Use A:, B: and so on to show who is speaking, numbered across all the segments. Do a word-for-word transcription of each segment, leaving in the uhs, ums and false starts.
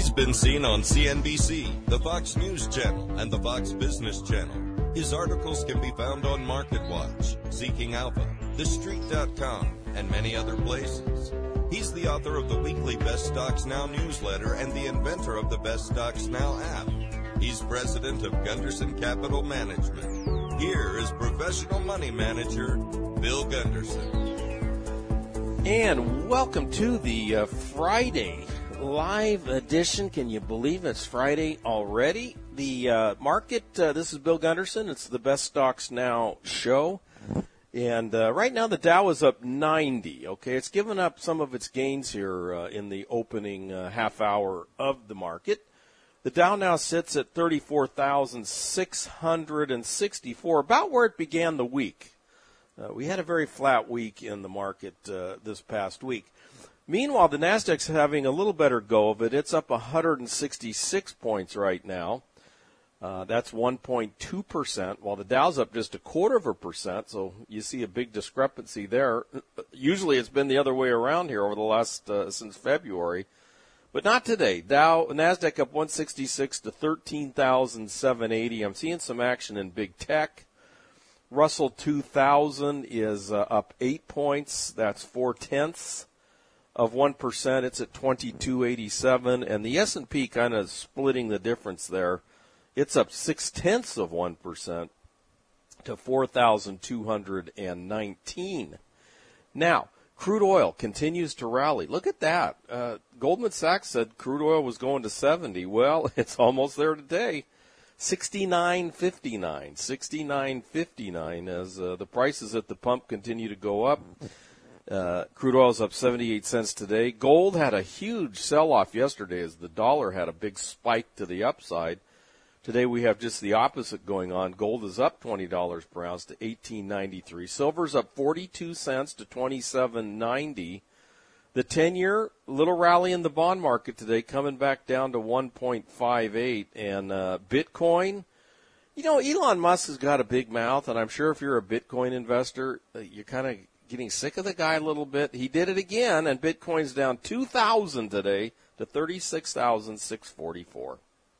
A: He's been seen on C N B C, the Fox News Channel, and the Fox Business Channel. His articles can be found on MarketWatch, Seeking Alpha, The Street dot com, and many other places. He's the author of the weekly Best Stocks Now newsletter and the inventor of the Best Stocks Now app. He's president of Gunderson Capital Management. Here is professional money manager, Bill Gunderson.
B: And welcome to the uh, Friday live edition. Can you believe it's Friday already? The uh, market, uh, this is Bill Gunderson. It's the Best Stocks Now show. And uh, right now the Dow is up ninety. Okay, it's given up some of its gains here uh, in the opening uh, half hour of the market. The Dow now sits at thirty-four thousand six hundred sixty-four, about where it began the week. Uh, we had a very flat week in the market uh, this past week. Meanwhile, the Nasdaq's having a little better go of it. It's up one hundred sixty-six points right now. Uh, that's one point two percent, while the Dow's up just a quarter of a percent, so you see a big discrepancy there. Usually it's been the other way around here over the last, uh, since February. But not today. Dow, Nasdaq up one sixty-six to thirteen thousand seven hundred eighty. I'm seeing some action in big tech. Russell two thousand is uh, up eight points. That's four tenths of one percent. It's at twenty-two eighty-seven. And the S and P kind of splitting the difference there. It's up six tenths of one percent to four thousand two hundred nineteen. Now, crude oil continues to rally. Look at that. Uh, Goldman Sachs said crude oil was going to seventy. Well, it's almost there today. sixty-nine fifty-nine. sixty-nine fifty-nine as uh, the prices at the pump continue to go up. Uh, crude oil's up seventy-eight cents today. Gold had a huge sell-off yesterday as the dollar had a big spike to the upside. Today we have just the opposite going on. Gold is up twenty dollars per ounce to eighteen ninety-three. Silver's up forty-two cents to twenty-seven ninety. The ten-year, little rally in the bond market today, coming back down to one point five eight. And uh, Bitcoin, you know, Elon Musk has got a big mouth, and I'm sure if you're a Bitcoin investor, uh, you're kind of getting sick of the guy a little bit. He did it again, and Bitcoin's down two thousand today to thirty-six thousand six hundred forty-four.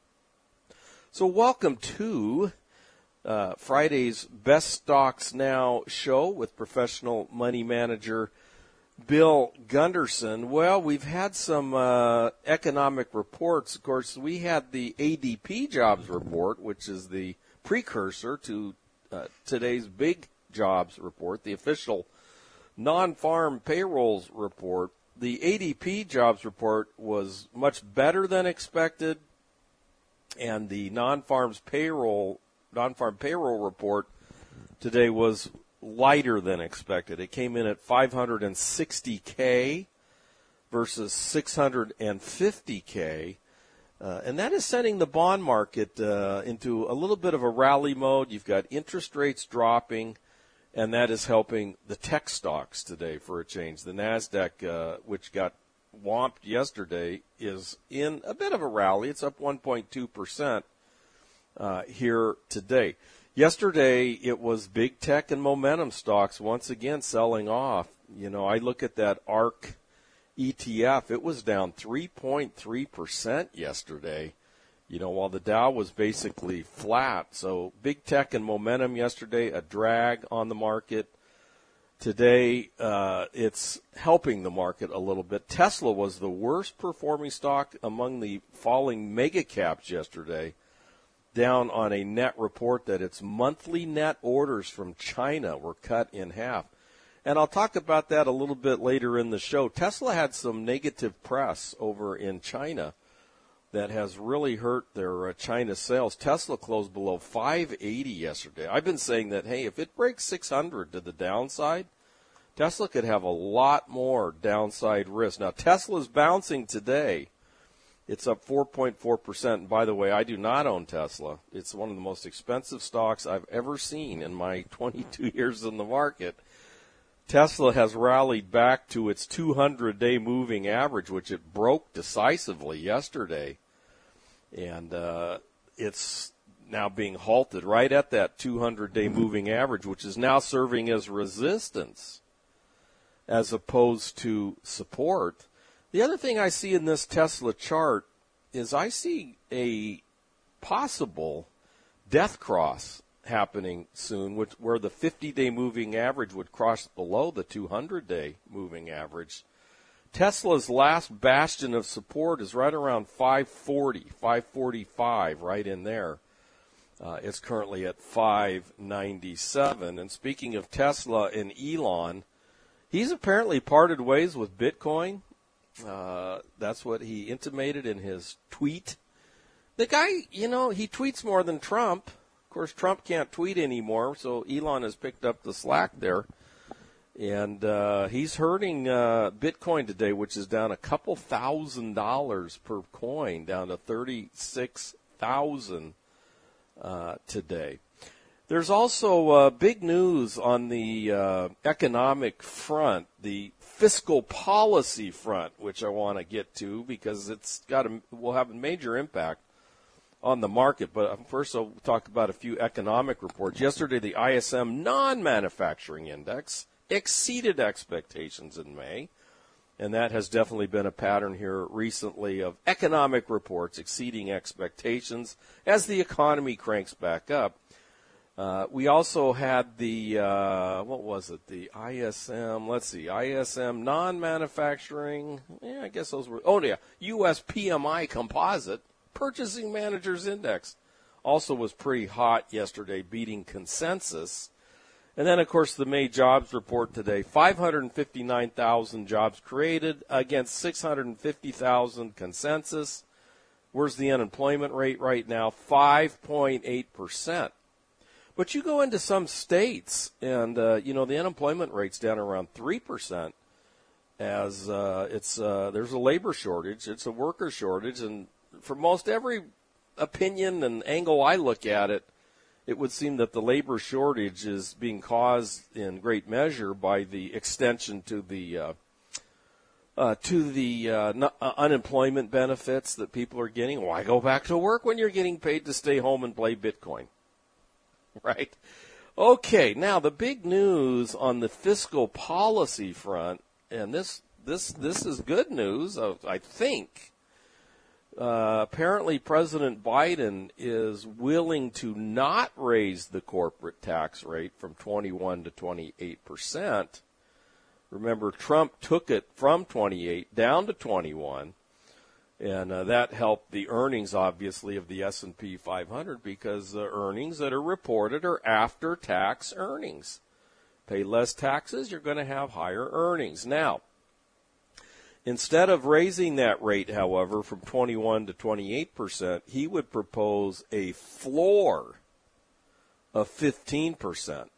B: So welcome to uh, Friday's Best Stocks Now show with professional money manager Bill Gunderson. Well, we've had some uh, economic reports. Of course, we had the A D P jobs report, which is the precursor to uh, today's big jobs report, the official non-farm payrolls report. The A D P jobs report was much better than expected, and the non-farms payroll, non-farm payroll report today was lighter than expected. It came in at five hundred sixty K versus six hundred fifty K. Uh, and that is sending the bond market uh, into a little bit of a rally mode. You've got interest rates dropping, and that is helping the tech stocks today for a change. The Nasdaq, uh, which got whomped yesterday, is in a bit of a rally. It's up one point two percent uh, here today. Yesterday, it was big tech and momentum stocks once again selling off. You know, I look at that ARK E T F. It was down three point three percent yesterday, you know, while the Dow was basically flat. So big tech and momentum yesterday, a drag on the market. Today, uh, it's helping the market a little bit. Tesla was the worst performing stock among the falling mega caps yesterday, down on a net report that its monthly net orders from China were cut in half. And I'll talk about that a little bit later in the show. Tesla had some negative press over in China that has really hurt their uh, China sales. Tesla closed below five eighty yesterday. I've been saying that, hey, if it breaks six hundred to the downside, Tesla could have a lot more downside risk. Now, Tesla's bouncing today. It's up four point four percent. And by the way, I do not own Tesla. It's one of the most expensive stocks I've ever seen in my twenty-two years in the market. Tesla has rallied back to its two hundred day moving average, which it broke decisively yesterday. And uh, it's now being halted right at that two hundred day moving average, which is now serving as resistance as opposed to support. The other thing I see in this Tesla chart is I see a possible death cross happening soon, which, where the fifty-day moving average would cross below the two hundred-day moving average. Tesla's last bastion of support is right around five forty, five forty-five, right in there. Uh, it's currently at five ninety-seven. And speaking of Tesla and Elon, he's apparently parted ways with Bitcoin. Uh, that's what he intimated in his tweet. The guy, you know, he tweets more than Trump. Of course, Trump can't tweet anymore, so Elon has picked up the slack there. And uh, he's hurting uh, Bitcoin today, which is down a couple thousand dollars per coin, down to thirty-six thousand uh, today. There's also uh, big news on the uh, economic front, the fiscal policy front, which I want to get to because it's got a, will have a major impact on the market. But first I'll talk about a few economic reports. Yesterday, the I S M non-manufacturing index exceeded expectations in May, and that has definitely been a pattern here recently of economic reports exceeding expectations as the economy cranks back up. Uh, we also had the, uh, what was it, the I S M, let's see, I S M non-manufacturing, yeah, I guess those were, oh yeah, U S P M I composite, Purchasing Managers Index, also was pretty hot yesterday, beating consensus. And then, of course, the May jobs report today, five hundred fifty-nine thousand jobs created against six hundred fifty thousand consensus. Where's the unemployment rate right now? five point eight percent. But you go into some states, and, uh, you know, the unemployment rate's down around three percent as uh, it's uh, there's a labor shortage. It's a worker shortage. And for most every opinion and angle I look at it, it would seem that the labor shortage is being caused in great measure by the extension to the uh, uh, to the uh, n- uh, unemployment benefits that people are getting. Why go back to work when you're getting paid to stay home and play Bitcoin? Right. Okay. Now the big news on the fiscal policy front, and this this this is good news, I think. Uh, apparently, President Biden is willing to not raise the corporate tax rate from twenty-one to twenty-eight percent. Remember, Trump took it from twenty-eight down to twenty-one. And uh, that helped the earnings, obviously, of the S and P five hundred because the earnings that are reported are after-tax earnings. Pay less taxes, you're going to have higher earnings. Now, instead of raising that rate, however, from twenty-one to twenty-eight percent, he would propose a floor of fifteen percent.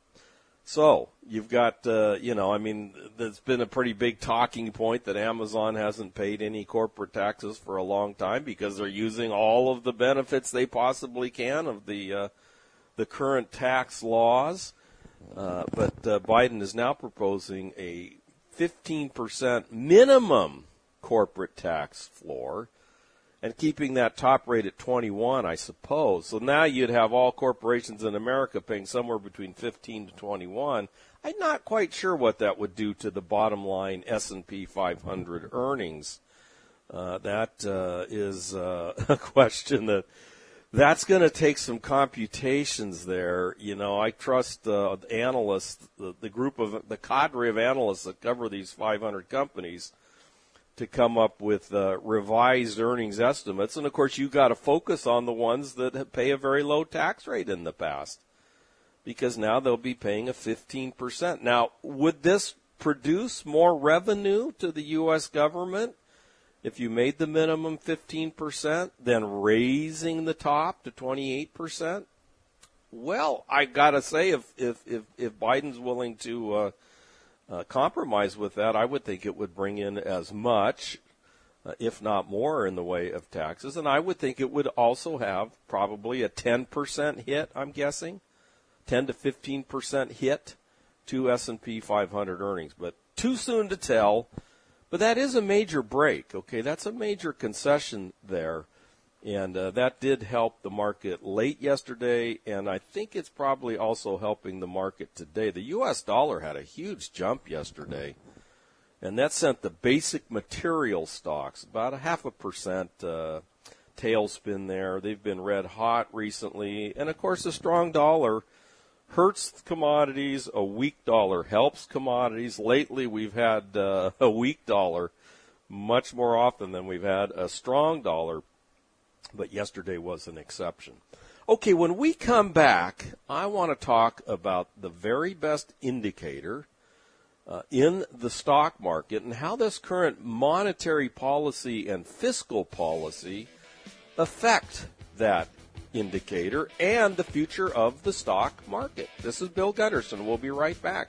B: So you've got, uh, you know, I mean, there's been a pretty big talking point that Amazon hasn't paid any corporate taxes for a long time because they're using all of the benefits they possibly can of the uh, the current tax laws. Uh, but uh, Biden is now proposing a fifteen percent minimum corporate tax floor and keeping that top rate at twenty-one, I suppose. So now you'd have all corporations in America paying somewhere between fifteen to twenty-one. I'm not quite sure what that would do to the bottom line S and P five hundred earnings. Uh, that uh, is uh, a question that that's going to take some computations there. You know, I trust uh, the analysts, the, the group of the cadre of analysts that cover these five hundred companies, to come up with uh, revised earnings estimates. And, of course, you got to focus on the ones that pay a very low tax rate in the past because now they'll be paying a fifteen percent. Now, would this produce more revenue to the U S government if you made the minimum fifteen percent than raising the top to twenty-eight percent? Well, I got to say, if, if, if, if Biden's willing to uh, Uh, compromise with that, I would think it would bring in as much, uh, if not more, in the way of taxes. And I would think it would also have probably a ten percent hit, I'm guessing, ten to fifteen percent hit to S and P five hundred earnings. But too soon to tell. But that is a major break, okay? That's a major concession there. And uh, that did help the market late yesterday, and I think it's probably also helping the market today. The U S dollar had a huge jump yesterday. And that sent the basic material stocks about a half a percent uh, tailspin there. They've been red hot recently. And, of course, a strong dollar hurts commodities. A weak dollar helps commodities. Lately, we've had uh, a weak dollar much more often than we've had a strong dollar. But yesterday was an exception. Okay, when we come back, I want to talk about the very best indicator uh, in the stock market and how this current monetary policy and fiscal policy affect that indicator and the future of the stock market. This is Bill Gunderson. We'll be right back.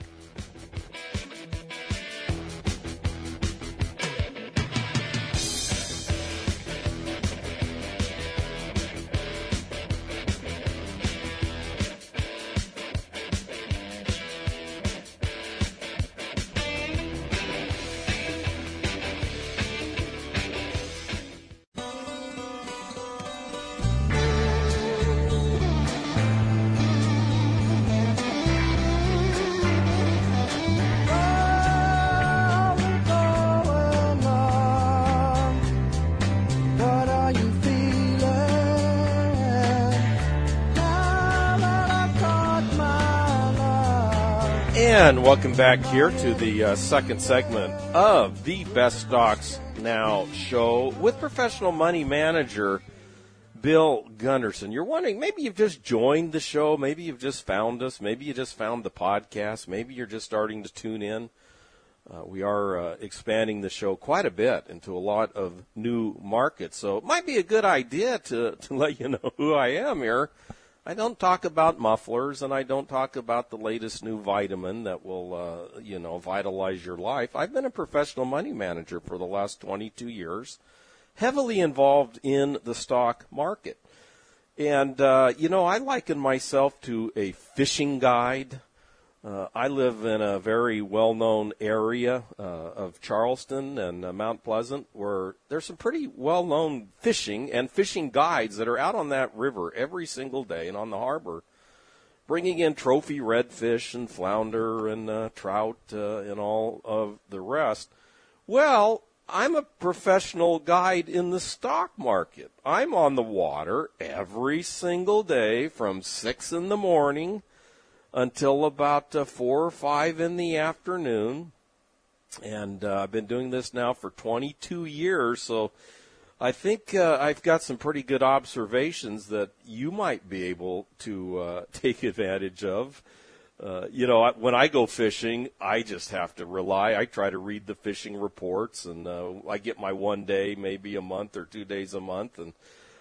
B: And welcome back here to the uh, second segment of the Best Stocks Now show with professional money manager Bill Gunderson. You're wondering, maybe you've just joined the show, maybe you've just found us, maybe you just found the podcast, maybe you're just starting to tune in. Uh, we are uh, expanding the show quite a bit into a lot of new markets, so it might be a good idea to, to let you know who I am here. I don't talk about mufflers, and I don't talk about the latest new vitamin that will, uh, you know, vitalize your life. I've been a professional money manager for the last twenty-two years, heavily involved in the stock market. And, uh, you know, I liken myself to a fishing guide. Uh, I live in a very well-known area uh, of Charleston and uh, Mount Pleasant where there's some pretty well-known fishing and fishing guides that are out on that river every single day and on the harbor, bringing in trophy redfish and flounder and uh, trout uh, and all of the rest. Well, I'm a professional guide in the stock market. I'm on the water every single day from six in the morning until about uh, four or five in the afternoon. And uh, I've been doing this now for twenty-two years, so I think uh, I've got some pretty good observations that you might be able to uh, take advantage of. Uh, you know, when I go fishing, I just have to rely. I try to read the fishing reports, and uh, I get my one day, maybe a month or two days a month, and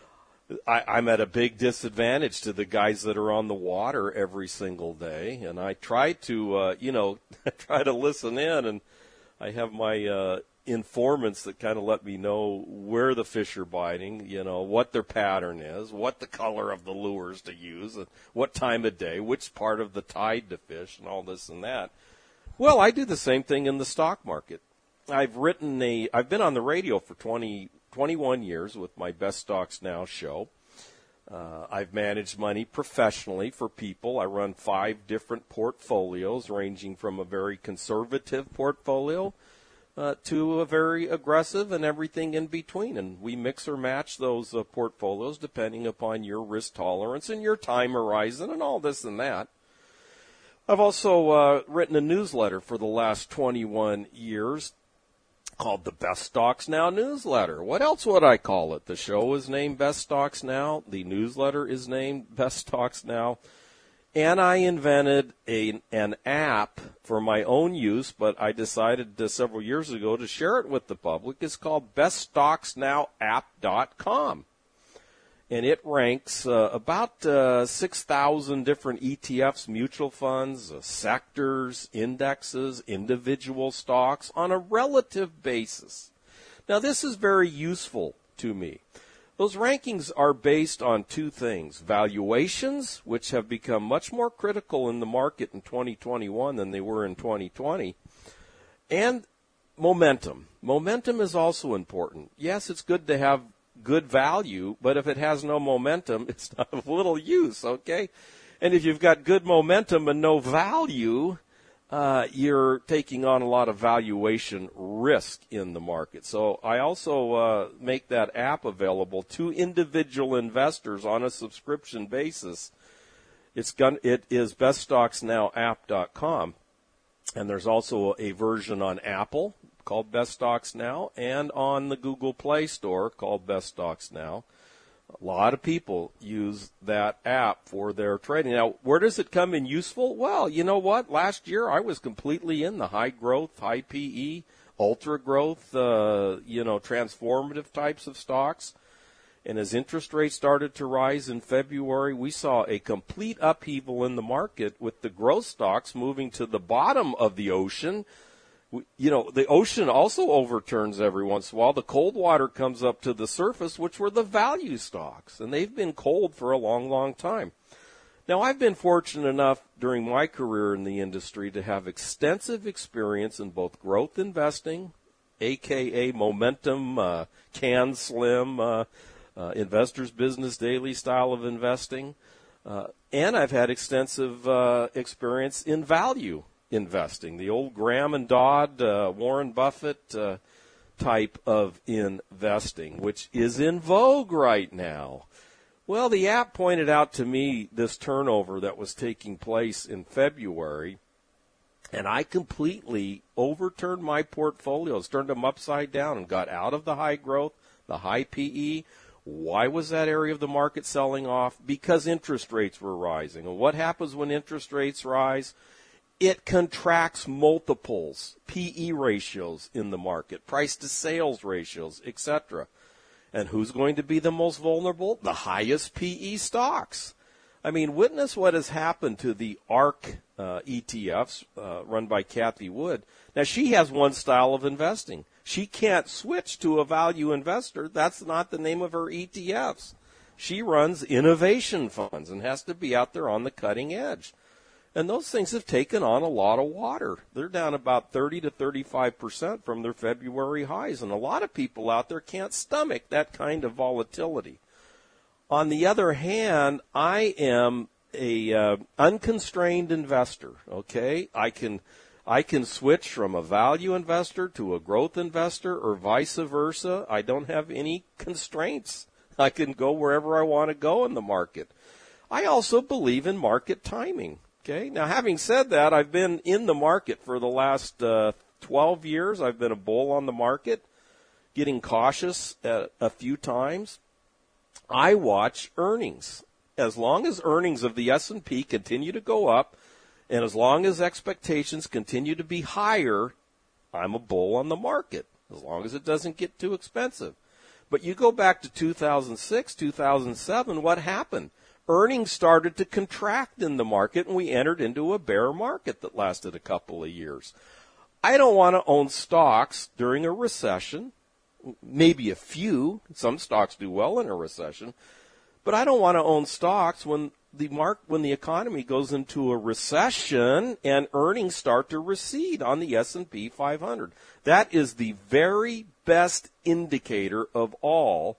B: I, I'm at a big disadvantage to the guys that are on the water every single day. And I try to, uh, you know, try to listen in, and I have my uh, informants that kind of let me know where the fish are biting, you know, what their pattern is, what the color of the lures to use, and what time of day, which part of the tide to fish, and all this and that. Well, I do the same thing in the stock market. I've written a, I've been on the radio for twenty, twenty-one years with my Best Stocks Now show. Uh, I've managed money professionally for people. I run five different portfolios, ranging from a very conservative portfolio uh, to a very aggressive and everything in between. And we mix or match those uh, portfolios depending upon your risk tolerance and your time horizon and all this and that. I've also uh, written a newsletter for the last twenty-one years called the Best Stocks Now newsletter. What else would I call it? The show is named Best Stocks Now. The newsletter is named Best Stocks Now. And I invented a, an app for my own use, but I decided uh, several years ago to share it with the public. It's called best stocks now app dot com. And it ranks uh, about uh, six thousand different E T Fs, mutual funds, uh, sectors, indexes, individual stocks on a relative basis. Now, this is very useful to me. Those rankings are based on two things: valuations, which have become much more critical in the market in twenty twenty-one than they were in twenty twenty, and momentum. Momentum is also important. Yes, it's good to have good value, but if it has no momentum, it's not of little use, okay? And if you've got good momentum and no value, uh, you're taking on a lot of valuation risk in the market. So I also uh, make that app available to individual investors on a subscription basis. It's gun, it is best stocks now app dot com, and there's also a version on Apple called Best Stocks Now and on the Google Play Store called Best Stocks Now. A lot of people use that app for their trading. Now, where does it come in useful? Well, you know what? Last year I was completely in the high growth, high P E, ultra growth, uh, you know, transformative types of stocks. And as interest rates started to rise in February, we saw a complete upheaval in the market with the growth stocks moving to the bottom of the ocean. You know, the ocean also overturns every once in a while. The cold water comes up to the surface, which were the value stocks, and they've been cold for a long, long time. Now, I've been fortunate enough during my career in the industry to have extensive experience in both growth investing, a k a momentum, uh, can slim, uh, uh, investors business daily style of investing, uh, and I've had extensive uh, experience in value investing, the old Graham and Dodd, uh, Warren Buffett uh, type of investing, which is in vogue right now. Well, the app pointed out to me this turnover that was taking place in February, and I completely overturned my portfolios, turned them upside down, and got out of the high growth, the high P E. Why was that area of the market selling off? Because interest rates were rising. And what happens when interest rates rise? It contracts multiples, P E ratios in the market, price to sales ratios, et cetera. And who's going to be the most vulnerable? The highest P E stocks. I mean, witness what has happened to the ARK uh, E T Fs uh, run by Cathie Wood. Now, she has one style of investing. She can't switch to a value investor. That's not the name of her E T Fs. She runs innovation funds and has to be out there on the cutting edge. And those things have taken on a lot of water. They're down about thirty to thirty-five percent from their February highs. And a lot of people out there can't stomach that kind of volatility. On the other hand, I am a uh, unconstrained investor, okay? I can I can switch from a value investor to a growth investor or vice versa. I don't have any constraints. I can go wherever I want to go in the market. I also believe in market timing. Okay. Now, having said that, I've been in the market for the last uh, twelve years. I've been a bull on the market, getting cautious a, a few times. I watch earnings. As long as earnings of the S and P continue to go up, and as long as expectations continue to be higher, I'm a bull on the market, as long as it doesn't get too expensive. But you go back to two thousand six, two thousand seven, what happened? Earnings started to contract in the market, and we entered into a bear market that lasted a couple of years. I don't want to own stocks during a recession, maybe a few. Some stocks do well in a recession. But I don't want to own stocks when the mark, when the economy goes into a recession and earnings start to recede on the S and P five hundred. That is the very best indicator of all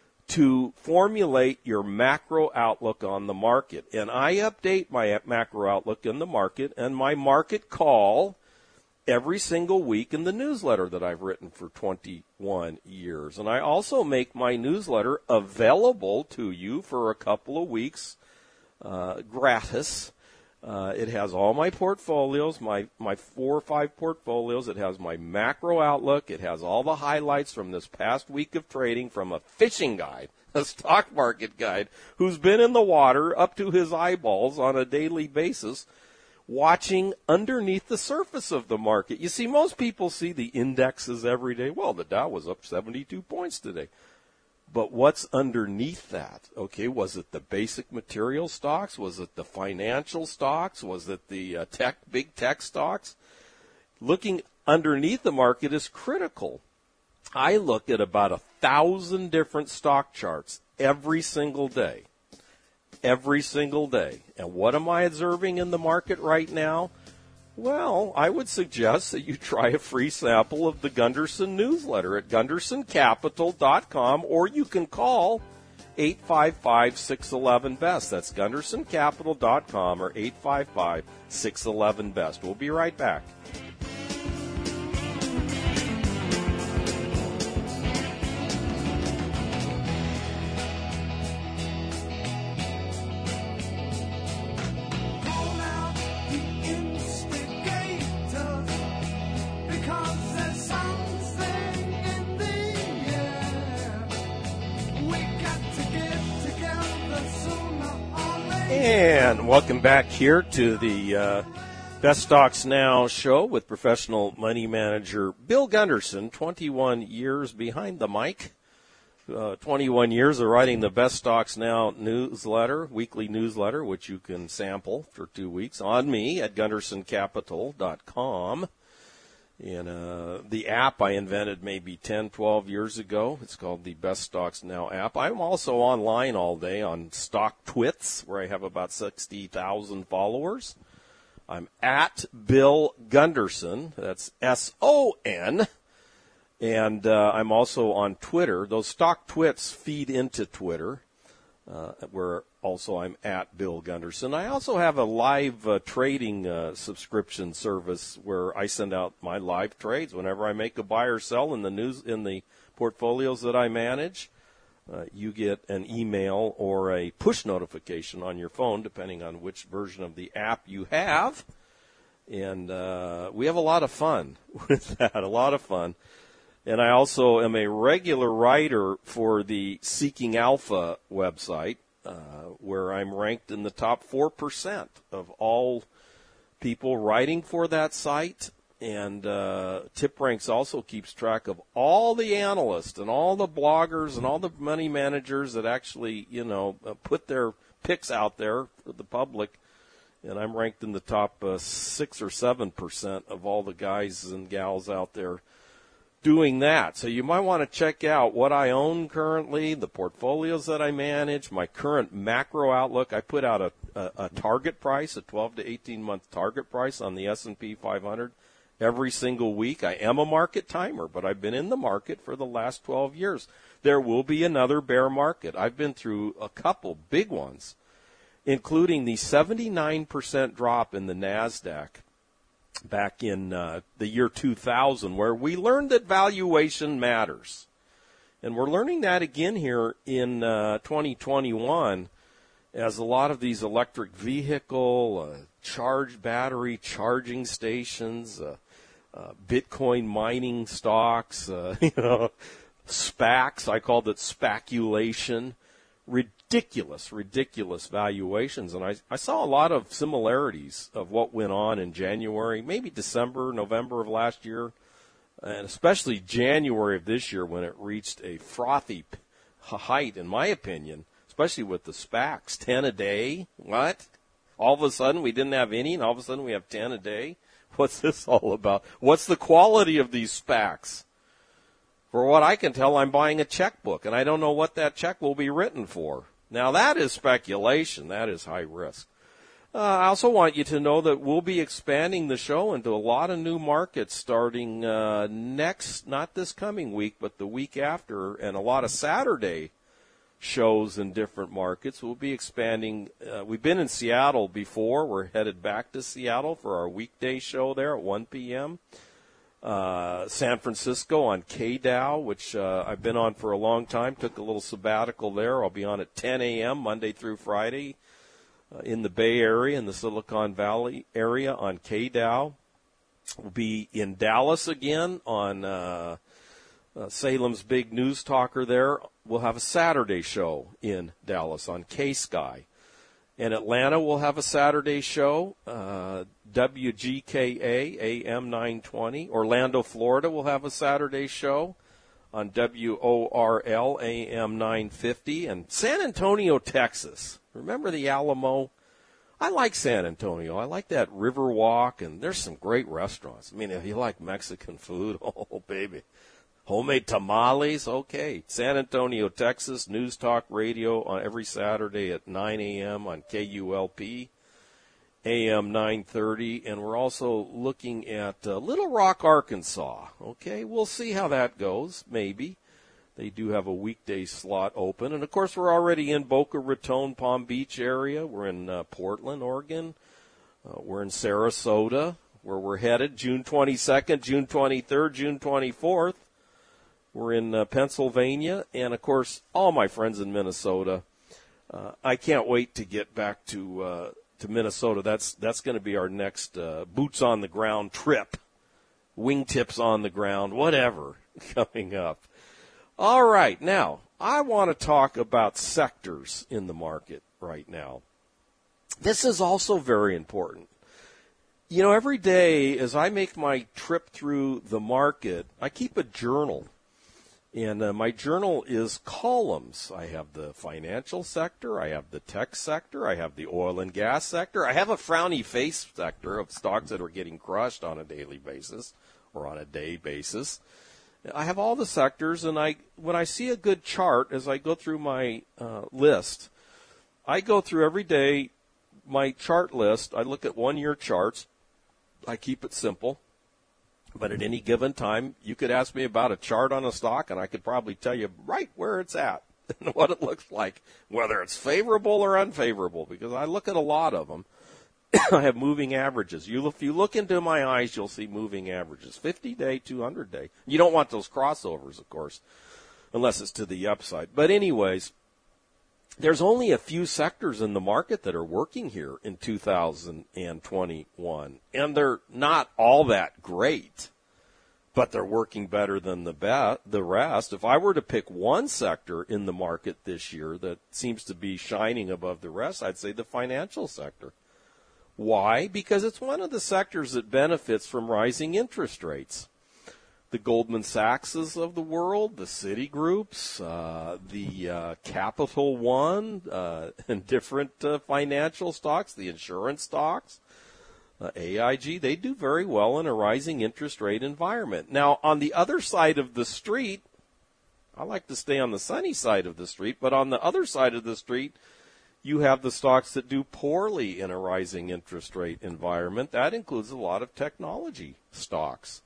B: to formulate your macro outlook on the market. And I update my macro outlook in the market and my market call every single week in the newsletter that I've written for twenty-one years. And I also make my newsletter available to you for a couple of weeks uh, gratis. Uh, it has all my portfolios, my, my four or five portfolios. It has my macro outlook. It has all the highlights from this past week of trading from a fishing guide, a stock market guide, who's been in the water up to his eyeballs on a daily basis, watching underneath the surface of the market. You see, most people see the indexes every day. Well, the Dow was up seventy-two points today. But what's underneath that? Okay, was it the basic material stocks? Was it the financial stocks? Was it the uh, tech, big tech stocks? Looking underneath the market is critical. I look at about a thousand different stock charts every single day. Every single day. And what am I observing in the market right now? Well, I would suggest that you try a free sample of the Gunderson newsletter at gunderson capital dot com, or you can call eight five five, six one one, B E S T. That's Gunderson Capital dot com or eight five five, six one one, B E S T. We'll be right back. And welcome back here to the uh, Best Stocks Now show with professional money manager Bill Gunderson, twenty-one years behind the mic, uh, twenty-one years of writing the Best Stocks Now newsletter, weekly newsletter, which you can sample for two weeks on me at Gunderson Capital dot com. And uh, the app I invented maybe ten, twelve years ago. It's called the Best Stocks Now app. I'm also online all day on StockTwits, where I have about sixty thousand followers. I'm at Bill Gunderson. That's S O N. And uh, I'm also on Twitter. Those StockTwits feed into Twitter, uh, where also I'm at Bill Gunderson. I also have a live uh, trading uh, subscription service where I send out my live trades whenever I make a buy or sell in the news in the portfolios that I manage. Uh, you get an email or a push notification on your phone, depending on which version of the app you have. And uh, we have a lot of fun with that, a lot of fun. And I also am a regular writer for the Seeking Alpha website, uh, where I'm ranked in the top four percent of all people writing for that site. And uh, TipRanks also keeps track of all the analysts and all the bloggers and all the money managers that actually, you know, uh, put their picks out there for the public. And I'm ranked in the top uh, six or seven percent of all the guys and gals out there doing that. So you might want to check out what I own currently, the portfolios that I manage, my current macro outlook. I put out a, a, a target price, a twelve to eighteen month target price on the S and P five hundred every single week. I am a market timer, but I've been in the market for the last twelve years. There will be another bear market. I've been through a couple big ones, including the seventy-nine percent drop in the NASDAQ back in uh, the year two thousand, where we learned that valuation matters. And we're learning that again here in uh, twenty twenty-one, as a lot of these electric vehicle, uh, charge battery charging stations, uh, uh, Bitcoin mining stocks, uh, you know, SPACs, I called it speculation, ridiculous, ridiculous valuations. And I, I saw a lot of similarities of what went on in January, maybe December, November of last year, and especially January of this year when it reached a frothy height, in my opinion, especially with the SPACs. ten a day? What? All of a sudden we didn't have any, and all of a sudden we have ten a day? What's this all about? What's the quality of these SPACs? For what I can tell, I'm buying a checkbook, and I don't know what that check will be written for. Now, that is speculation. That is high risk. Uh, I also want you to know that we'll be expanding the show into a lot of new markets starting uh, next, not this coming week, but the week after, and a lot of Saturday shows in different markets. We'll be expanding. Uh, we've been in Seattle before. We're headed back to Seattle for our weekday show there at one p.m., Uh, San Francisco on K Dow, which uh, I've been on for a long time. Took a little sabbatical there. I'll be on at ten a.m. Monday through Friday uh, in the Bay Area, in the Silicon Valley area on K Dow. We'll be in Dallas again on uh, uh, Salem's big news talker there. We'll have a Saturday show in Dallas on K-Sky. In Atlanta, we'll have a Saturday show, uh, W G K A, A M nine twenty. Orlando, Florida, will have a Saturday show on W O R L, A M nine fifty. And San Antonio, Texas. Remember the Alamo? I like San Antonio. I like that river walk, and there's some great restaurants. I mean, if you like Mexican food, oh, baby. Homemade tamales, okay. San Antonio, Texas, News Talk Radio on every Saturday at nine a.m. on K U L P, A M nine thirty. And we're also looking at uh, Little Rock, Arkansas, okay. We'll see how that goes, maybe. They do have a weekday slot open. And, of course, we're already in Boca Raton, Palm Beach area. We're in uh, Portland, Oregon. Uh, we're in Sarasota, where we're headed June twenty-second, June twenty-third, June twenty-fourth. We're in uh, Pennsylvania. And, of course, all my friends in Minnesota. Uh, I can't wait to get back to uh, to Minnesota. That's, that's going to be our next uh, boots-on-the-ground trip, wingtips on the ground, whatever, coming up. All right, now, I want to talk about sectors in the market right now. This is also very important. You know, every day as I make my trip through the market, I keep a journal. And uh, my journal is columns. I have the financial sector, I have the tech sector, I have the oil and gas sector, I have a frowny face sector of stocks that are getting crushed on a daily basis or on a day basis. I have all the sectors, and I when I see a good chart as I go through my uh, list, I go through every day my chart list. I look at one-year charts. I keep it simple. But at any given time, you could ask me about a chart on a stock, and I could probably tell you right where it's at and what it looks like, whether it's favorable or unfavorable, because I look at a lot of them. I have moving averages. You, if you look into my eyes, you'll see moving averages, fifty-day, two hundred-day. You don't want those crossovers, of course, unless it's to the upside. But anyways, there's only a few sectors in the market that are working here in two thousand twenty-one, and they're not all that great, but they're working better than the be- the rest. If I were to pick one sector in the market this year that seems to be shining above the rest, I'd say the financial sector. Why? Because it's one of the sectors that benefits from rising interest rates. The Goldman Sachses of the world, the Citigroups, uh, the uh, Capital One, uh, and different uh, financial stocks, the insurance stocks, uh, A I G, they do very well in a rising interest rate environment. Now, on the other side of the street, I like to stay on the sunny side of the street, but on the other side of the street, you have the stocks that do poorly in a rising interest rate environment. That includes a lot of technology stocks.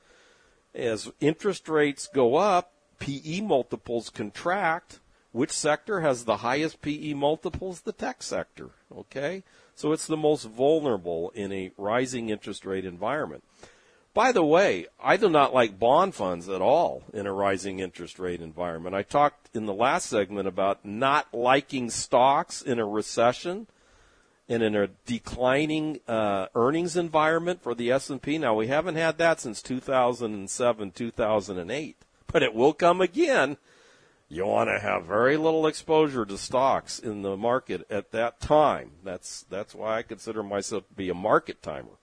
B: As interest rates go up, P E multiples contract. Which sector has the highest P E multiples? The tech sector, okay? So it's the most vulnerable in a rising interest rate environment. By the way, I do not like bond funds at all in a rising interest rate environment. I talked in the last segment about not liking stocks in a recession and in a declining uh, earnings environment for the S and P. Now, we haven't had that since two thousand seven, two thousand eight, but it will come again. You want to have very little exposure to stocks in the market at that time. That's that's why I consider myself to be a market timer.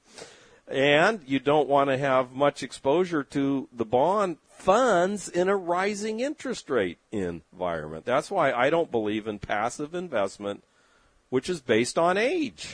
B: And you don't want to have much exposure to the bond funds in a rising interest rate environment. That's why I don't believe in passive investment, which is based on age.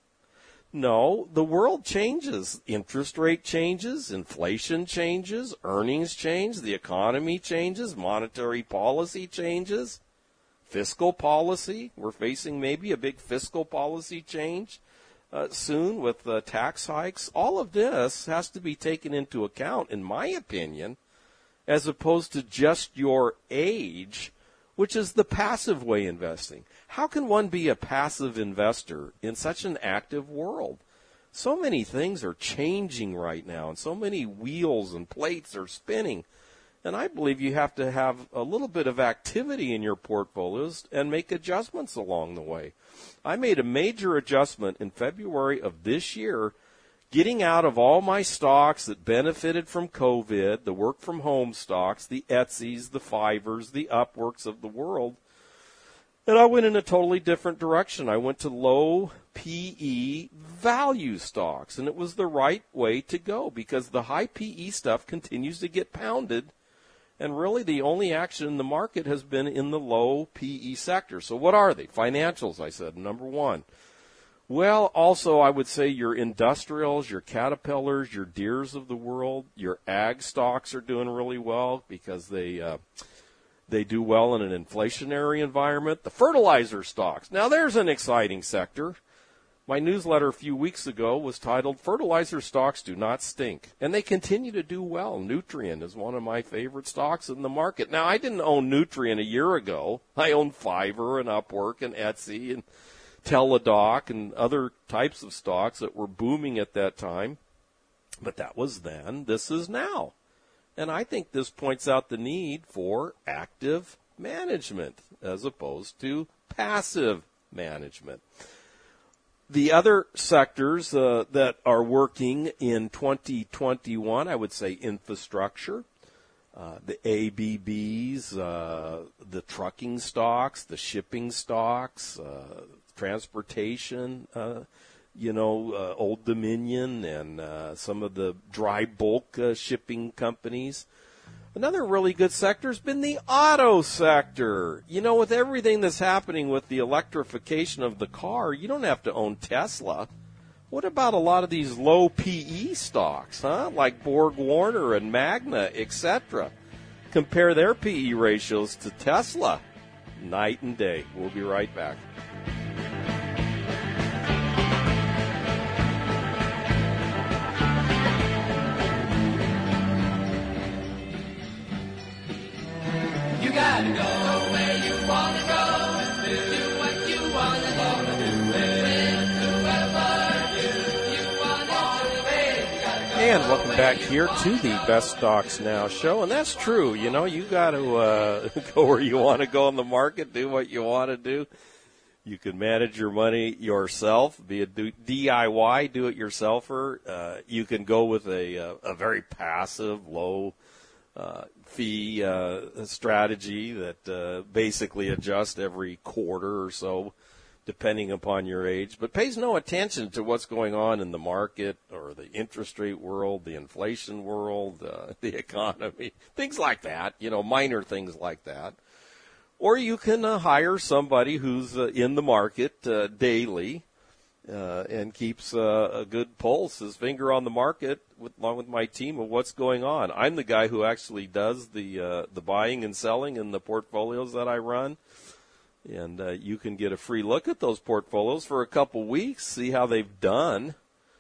B: No, the world changes. Interest rate changes, inflation changes, earnings change, the economy changes, monetary policy changes, fiscal policy. We're facing maybe a big fiscal policy change uh, soon with uh, tax hikes. All of this has to be taken into account, in my opinion, as opposed to just your age, which is the passive way investing. How can one be a passive investor in such an active world? So many things are changing right now, and so many wheels and plates are spinning. And I believe you have to have a little bit of activity in your portfolios and make adjustments along the way. I made a major adjustment in February of this year, getting out of all my stocks that benefited from COVID, the work-from-home stocks, the Etsy's, the Fivers, the Upworks of the world. And I went in a totally different direction. I went to low P E value stocks, and it was the right way to go because the high P E stuff continues to get pounded, and really the only action in the market has been in the low P E sector. So what are they? Financials, I said, number one. Well, also I would say your industrials, your Caterpillars, your Deeres of the world, your ag stocks are doing really well because they uh, they do well in an inflationary environment. The fertilizer stocks. Now there's an exciting sector. My newsletter a few weeks ago was titled Fertilizer Stocks Do Not Stink, and they continue to do well. Nutrien is one of my favorite stocks in the market. Now, I didn't own Nutrien a year ago. I owned Fiverr and Upwork and Etsy and Teladoc and other types of stocks that were booming at that time. But that was then. This is now. And I think this points out the need for active management as opposed to passive management. The other sectors uh, that are working in twenty twenty-one, I would say infrastructure, uh, the A B Bs, uh, the trucking stocks, the shipping stocks, uh, transportation, uh, you know, uh, Old Dominion and uh, some of the dry bulk uh, shipping companies. Another really good sector has been the auto sector. You know, with everything that's happening with the electrification of the car, you don't have to own Tesla. What about a lot of these low P E stocks, huh? Like Borg Warner and Magna, et cetera. Compare their P E ratios to Tesla. Night and day. We'll be right back.
C: Gotta go where you wanna go, do what you wanna do, wherever you wanna do.
B: And welcome back here to the Best Stocks Now show, and that's true. You know, you got to uh, go where you want to go in the market, do what you want to do. You can manage your money yourself, be a D I Y, do-it-yourselfer. Uh, you can go with a, a, a very passive, low Uh, fee uh, strategy that uh, basically adjusts every quarter or so, depending upon your age, but pays no attention to what's going on in the market or the interest rate world, the inflation world, uh, the economy, things like that, you know, minor things like that. Or you can uh, hire somebody who's uh, in the market uh, daily Uh, and keeps uh, a good pulse, his finger on the market, with, along with my team, of what's going on. I'm the guy who actually does the uh, the buying and selling in the portfolios that I run, and uh, you can get a free look at those portfolios for a couple weeks, see how they've done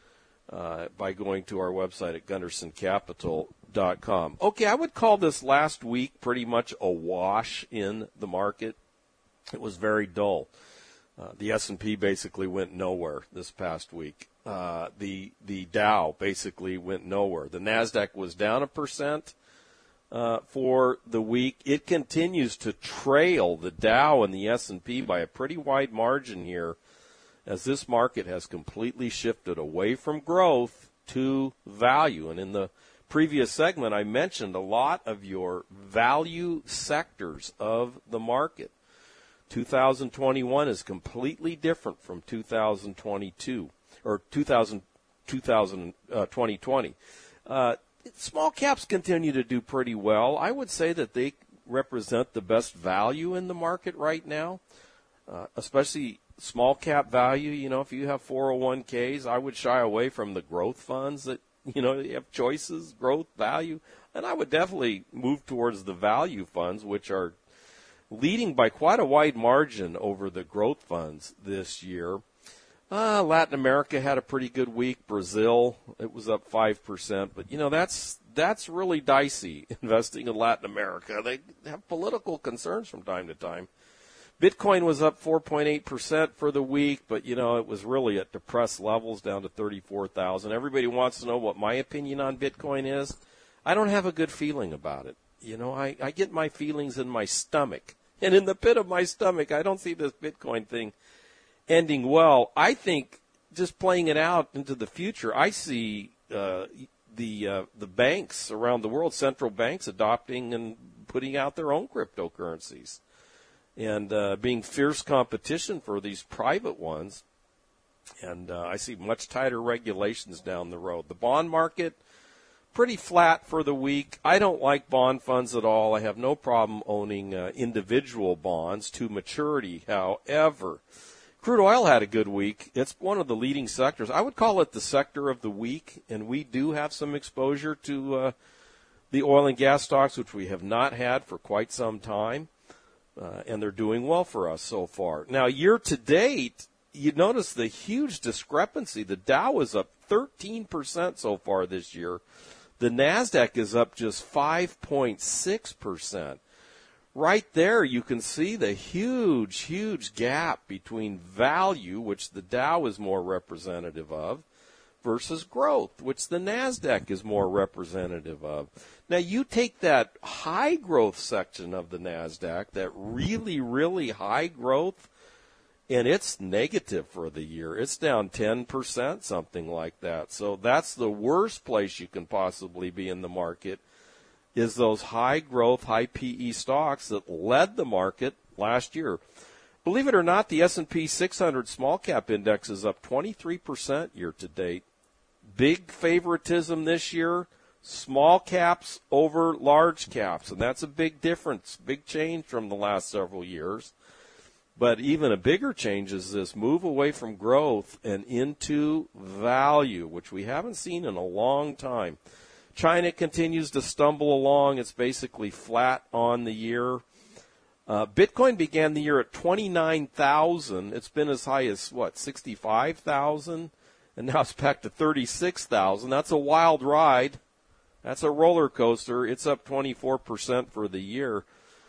B: uh, by going to our website at gunderson capital dot com. Okay, I would call this last week pretty much a wash in the market. It was very dull. Uh, the S and P basically went nowhere this past week. Uh, the the Dow basically went nowhere. The NASDAQ was down a percent uh, for the week. It continues to trail the Dow and the S and P by a pretty wide margin here, as this market has completely shifted away from growth to value. And in the previous segment, I mentioned a lot of your value sectors of the market. two thousand twenty-one is completely different from two thousand twenty-two or two thousand, two thousand, uh, twenty twenty. Uh, small caps continue to do pretty well. I would say that they represent the best value in the market right now, uh, especially small cap value. You know, if you have four oh one k's, I would shy away from the growth funds that, you know, you have choices, growth, value, and I would definitely move towards the value funds, which are leading by quite a wide margin over the growth funds this year. Uh, Latin America had a pretty good week. Brazil, it was up five percent. But, you know, that's that's really dicey, investing in Latin America. They have political concerns from time to time. Bitcoin was up four point eight percent for the week, but, you know, it was really at depressed levels, down to thirty-four thousand. Everybody wants to know what my opinion on Bitcoin is. I don't have a good feeling about it. You know, I, I get my feelings in my stomach. And in the pit of my stomach, I don't see this Bitcoin thing ending well. I think, just playing it out into the future, I see uh, the uh, the banks around the world, central banks, adopting and putting out their own cryptocurrencies and uh, being fierce competition for these private ones. And uh, I see much tighter regulations down the road. The bond market, pretty flat for the week. I don't like bond funds at all. I have no problem owning uh, individual bonds to maturity. However, crude oil had a good week. It's one of the leading sectors. I would call it the sector of the week, and we do have some exposure to uh, the oil and gas stocks, which we have not had for quite some time, uh, and they're doing well for us so far. Now, year to date, you notice the huge discrepancy. The Dow is up thirteen percent so far this year. The NASDAQ is up just five point six percent. Right there, you can see the huge, huge gap between value, which the Dow is more representative of, versus growth, which the NASDAQ is more representative of. Now, you take that high growth section of the NASDAQ, that really, really high growth, and it's negative for the year. It's down ten percent, something like that. So that's the worst place you can possibly be in the market, is those high growth, high P E stocks that led the market last year. Believe it or not, the S and P six hundred small cap index is up twenty-three percent year to date. Big favoritism this year, small caps over large caps, and that's a big difference, big change from the last several years. But even a bigger change is this move away from growth and into value, which we haven't seen in a long time. China continues to stumble along. It's basically flat on the year. Uh, Bitcoin began the year at twenty-nine thousand. It's been as high as, what, sixty-five thousand? And now it's back to thirty-six thousand. That's a wild ride. That's a roller coaster. It's up twenty-four percent for the year.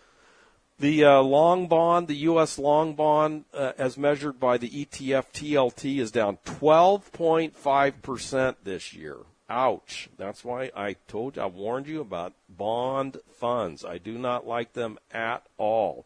B: The uh, long bond, the U S long bond, uh, as measured by the E T F T L T, is down twelve point five percent this year. Ouch. That's why I told you, I warned you about bond funds. I do not like them at all.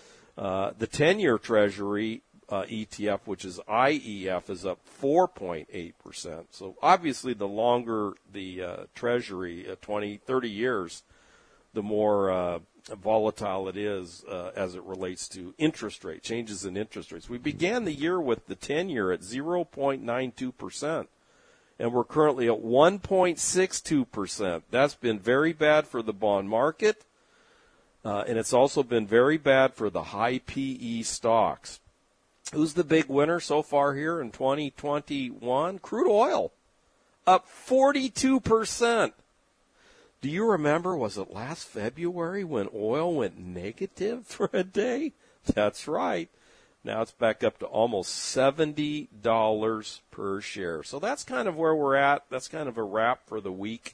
B: Uh, the ten-year Treasury uh, E T F, which is I E F, is up four point eight percent. So obviously the longer the uh, Treasury, uh, twenty, thirty years, the more uh, volatile it is uh, as it relates to interest rate, changes in interest rates. We began the year with the ten-year at zero point nine two percent. And we're currently at one point six two percent. That's been very bad for the bond market, uh, and it's also been very bad for the high P E stocks. Who's the big winner so far here in twenty twenty-one? Crude oil, up forty-two percent. Do you remember, was it last February when oil went negative for a day? That's right. Now it's back up to almost seventy dollars per share. So that's kind of where we're at. That's kind of a wrap for the week.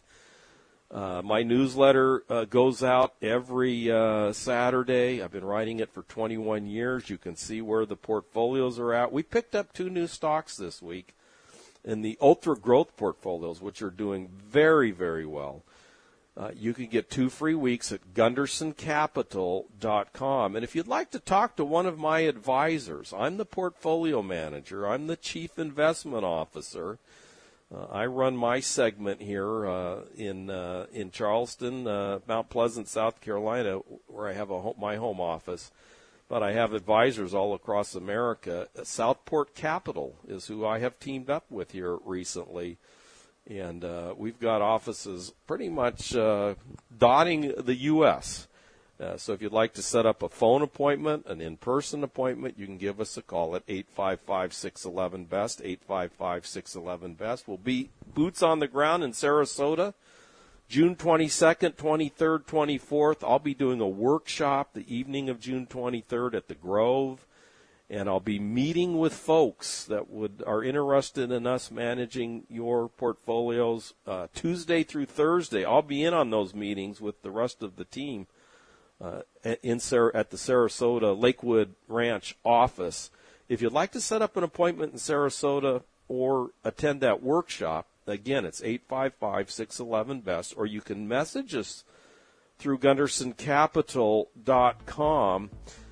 B: Uh, my newsletter uh, goes out every uh, Saturday. I've been writing it for twenty-one years. You can see where the portfolios are at. We picked up two new stocks this week in the ultra growth portfolios, which are doing very, very well. Uh, you can get two free weeks at gunderson capital dot com. And if you'd like to talk to one of my advisors, I'm the portfolio manager. I'm the chief investment officer. Uh, I run my segment here uh, in uh, in Charleston, uh, Mount Pleasant, South Carolina, where I have a home, my home office. But I have advisors all across America. Southport Capital is who I have teamed up with here recently. And uh, we've got offices pretty much uh, dotting the U S Uh, so if you'd like to set up a phone appointment, an in-person appointment, you can give us a call at eight five five, six one one, B E S T, eight five five, six one one, B E S T. We'll be boots on the ground in Sarasota, June twenty-second, twenty-third, twenty-fourth. I'll be doing a workshop the evening of June twenty-third at the Grove. And I'll be meeting with folks that would are interested in us managing your portfolios uh, Tuesday through Thursday. I'll be in on those meetings with the rest of the team uh, in Sar- at the Sarasota Lakewood Ranch office. If you'd like to set up an appointment in Sarasota or attend that workshop, again, it's eight five five, six one one, B E S T, or you can message us through gunderson capital dot com.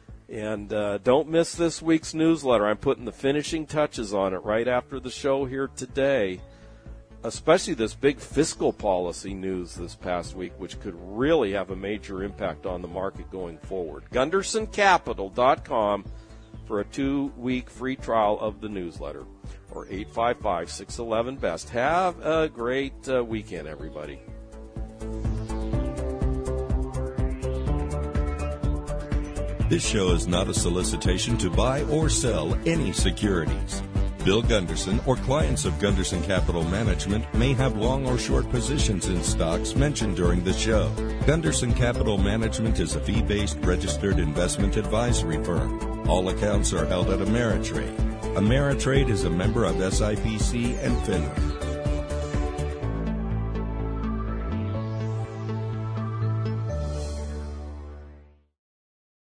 B: And uh, don't miss this week's newsletter. I'm putting the finishing touches on it right after the show here today, especially this big fiscal policy news this past week, which could really have a major impact on the market going forward. gunderson capital dot com for a two-week free trial of the newsletter, or eight five five, six one one, B E S T. Have a great uh, weekend, everybody.
A: This show is not a solicitation to buy or sell any securities. Bill Gunderson or clients of Gunderson Capital Management may have long or short positions in stocks mentioned during the show. Gunderson Capital Management is a fee-based registered investment advisory firm. All accounts are held at Ameritrade. Ameritrade is a member of S I P C and FINRA.